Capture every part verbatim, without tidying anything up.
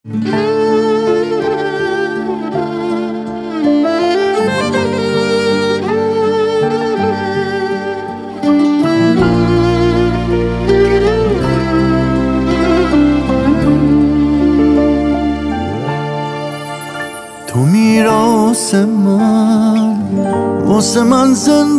تو میراث من واسه من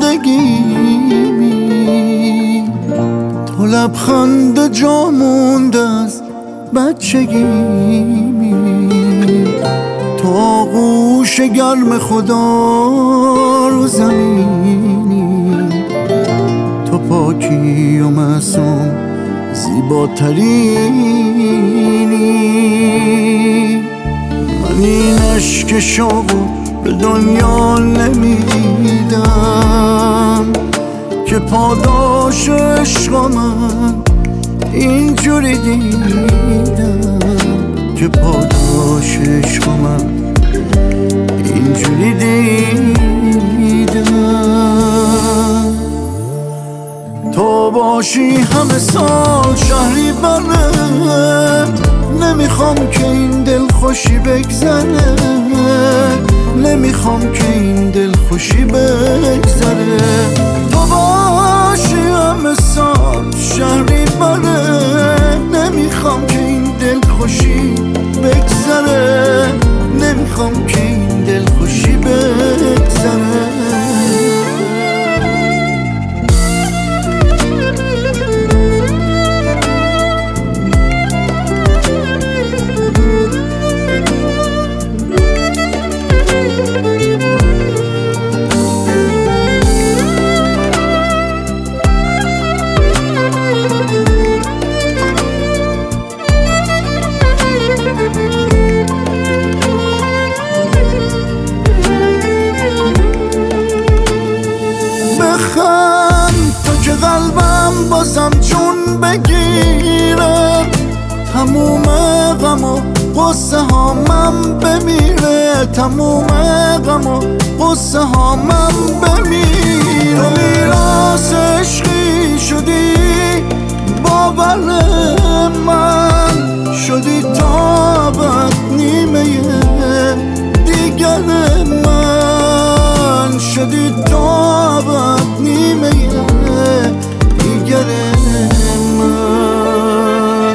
زندگیمی، تو لبخند جا مونده از بچگیمی، تو آغوش گرم خدا رو زمینی، تو پاکی و معصوم زیباترینی. من این عشق شوقو به دنیا نمیدم که پاداش عشق من اینجوری دیدم، که پاداش عشق من اینجوری دیدم. تو باشی همه سال شهری بره، نمیخوام که این دل خوشی بگذره، نمیخوام که این دل خوشی بگذره. تو باشی همه سال شهری بره، نمیخوام که این دل خوشی بگذره، نمیخوام که این دل خوشی بگذره. تو که قلبم بازم جون بگیره، تموم غم و غصه هامم بمیره، تموم غم و غصه هامم بمیره. تو میراث عشقی شدی باور من، شدی تابت نیمه دیگر من، شدی تابت نیمه دیگر من.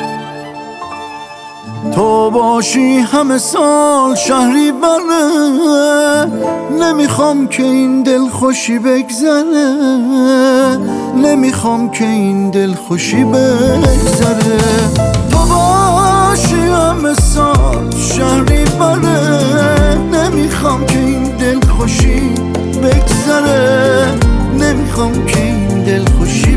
تو باشی همه سال شهری بره، نمیخوام که این دل خوشی بگذره، نمیخوام که این دل خوشی بگذره. تو باشی همه سال شهری بره، نمیخوام که این دل خوشی بگذره، نمیخوام که این دل خوشی